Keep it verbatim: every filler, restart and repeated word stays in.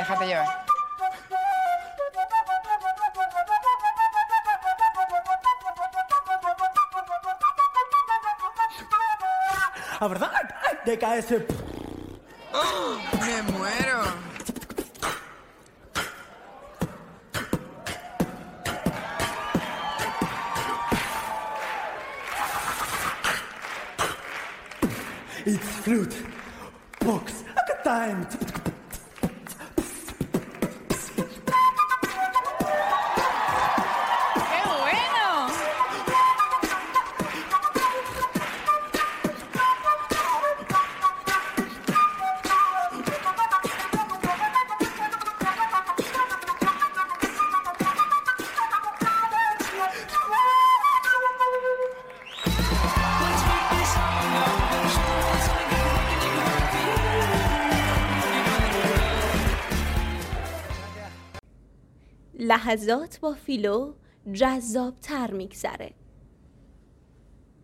déjate llevar. La verdad, de K S. ¡Oh! ¡Me muero! It's fruit. Box. At the time. ¡Qué bueno! لحظات با فیلو جذاب‌تر میگذره.